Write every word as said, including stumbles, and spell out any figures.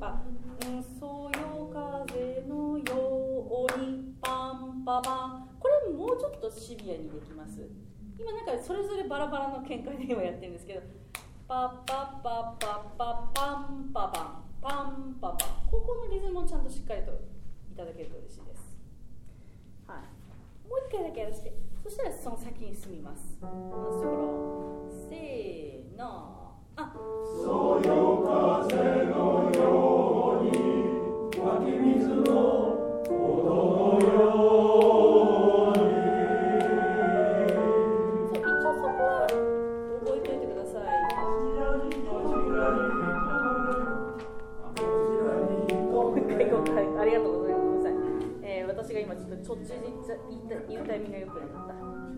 か、うん、そよ風のようにパンパパン、これもうちょっとシビアにできます。今なんかそれぞれバラバラの見解で今やってるんですけど、パパパパパパンパパンパンパパン、ここのリズムをちゃんとしっかりといただけると嬉しいです。はい、もう一回だけやらせて、そしたらその先に進みます。同じところ、せーの、あ、 そよ風のように湧き水の音のように、 そう、一応そこは覚えておいてください。ありがとうございます。ごめんなさい。えー、私が今ちょっとちょっち言った言うタイミングが良くなかった。